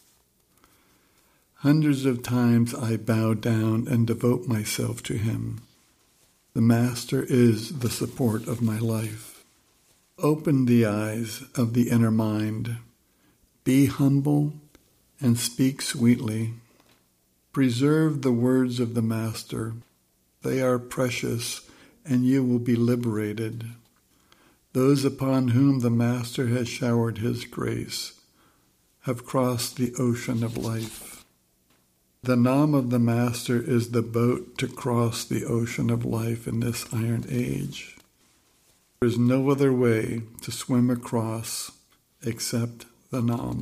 Hundreds of times I bow down and devote myself to him. The Master is the support of my life. Open the eyes of the inner mind. Be humble and speak sweetly. Preserve the words of the Master. They are precious, and you will be liberated. Those upon whom the Master has showered his grace have crossed the ocean of life. The Naam of the Master is the boat to cross the ocean of life in this iron age. There is no other way to swim across except the Naam.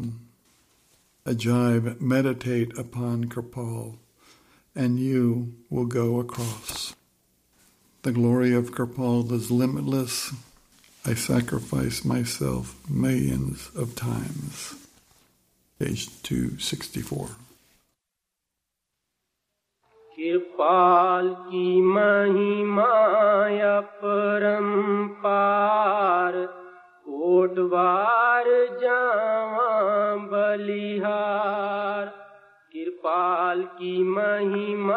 Ajib, meditate upon Kirpal, and you will go across. The glory of Kirpal is limitless. I sacrifice myself millions of times. Page 264. कृपाल की महिमा अपरंपार, कोटवार जावा बलिहार. कृपाल की महिमा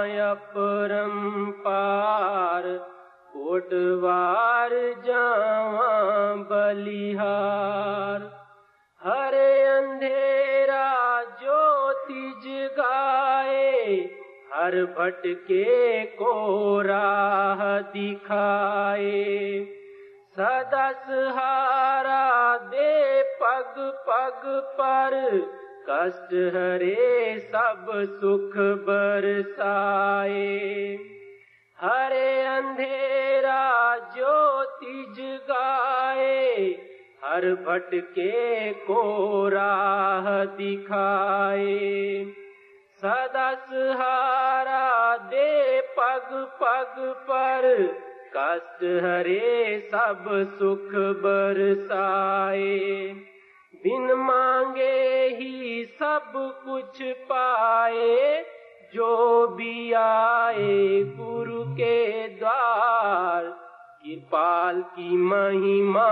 अपरंपार, कोटवार जावा बलिहार. हरे अंधेरा ज्योति जगाए, हर भटके को राह दिखाए. सदा सहारा दे पग पग पर, कष्ट हरे सब सुख बरसाए. हरे अंधेरा ज्योति जगाए, हर भटके को राह दिखाए. सदा सहारा दे पग पग पर, कष्ट हरे सब सुख बरसाए. बिन मांगे ही सब कुछ पाए, जो भी आए गुरु के द्वार. कृपाल की महिमा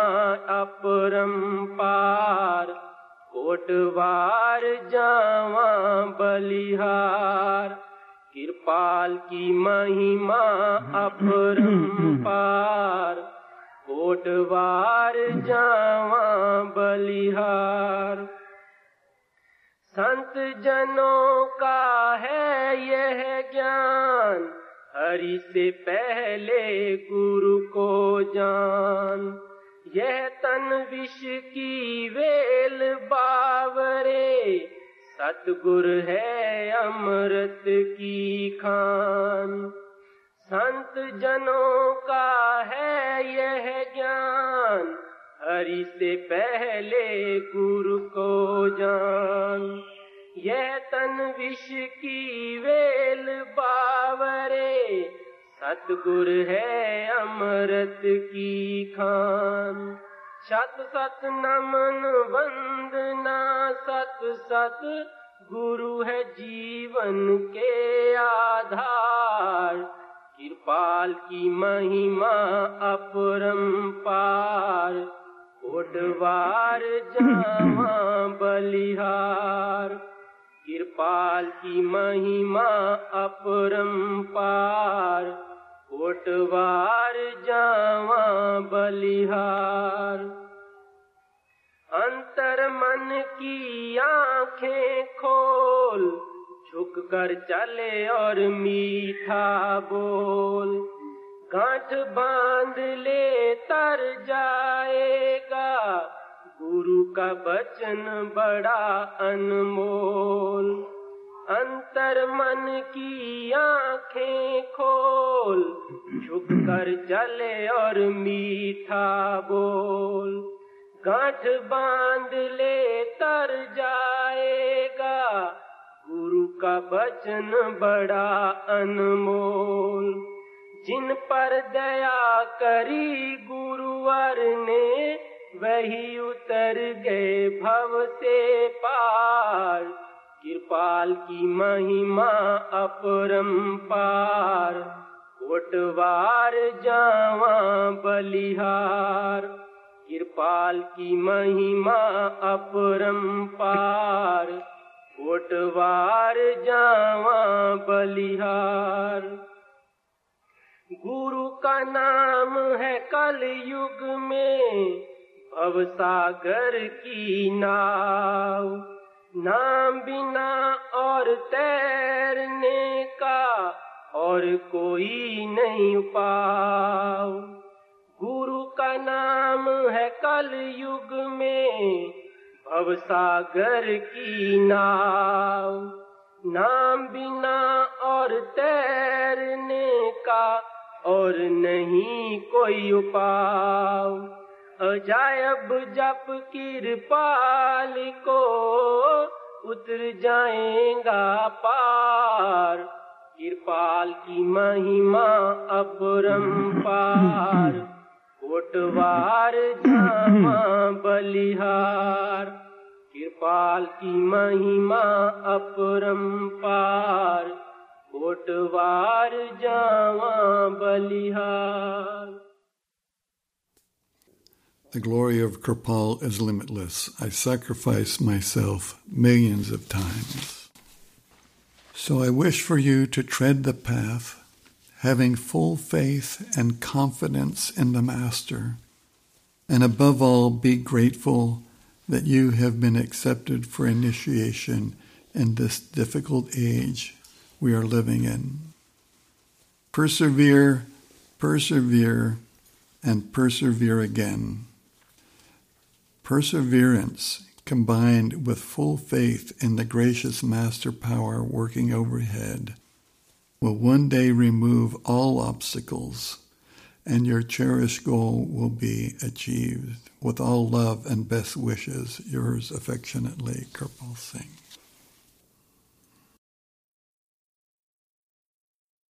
अपरंपार, कोटवार जावा बलिहार. कृपाल की महिमा अपरंपार, कोटवार जावा बलिहार. संत जनों का है यह ज्ञान, हरि से पहले गुरु को जान। यह तन विष की वेल बावरे, सतगुर है अमृत की खान। संत जनों का है यह ज्ञान, हरि से पहले गुरु को जान। यह तन विष की वेल बावरे, सतगुर है अमृत की खान। शत शत नमन वंदना सत सत, गुरु है जीवन के आधार। कृपाल की महिमा अपरंपार, कोटवार जावा बलिहार। कृपाल की महिमा अपरंपार, कोटवार जावा बलिहार। अंतर मन की आंखें खोल, झुक कर चले और मीठा बोल। गांठ बांध ले तर जाएगा, गुरु का वचन बड़ा अनमोल। अंतर मन की आंखें खोल, झुक कर चले और मीठा बोल। गांठ बांध ले तर जाएगा, गुरु का वचन बड़ा अनमोल। जिन पर दया करी गुरुवर ने, वही उतर गए भव से पार। कृपाल की महिमा अपरंपार, कोटवार जावा बलिहार। कृपाल की महिमा अपरंपार, कोटवार जावा बलिहार। गुरु का नाम है कलयुग में भवसागर की नाव। नाम बिना और तैरने का और कोई नहीं पाव। गुरु का नाम है कलयुग में भवसागर की नाव। नाम बिना और तैरने का और नहीं कोई उपाव। अजायब जप कृपाल को उतर जाएगा पार। कृपाल की महिमा अपरंपार, कोटवार जावा बलिहार। कृपाल की महिमा अपरंपार, कोटवार जावा बलिहार। The glory of Kripal is limitless. I sacrifice myself millions of times. So I wish for you to tread the path, having full faith and confidence in the Master, and above all be grateful that you have been accepted for initiation in this difficult age we are living in. Persevere, persevere, and persevere again. Perseverance, combined with full faith in the gracious Master Power working overhead, will one day remove all obstacles, and your cherished goal will be achieved. With all love and best wishes, yours affectionately, Kirpal Singh.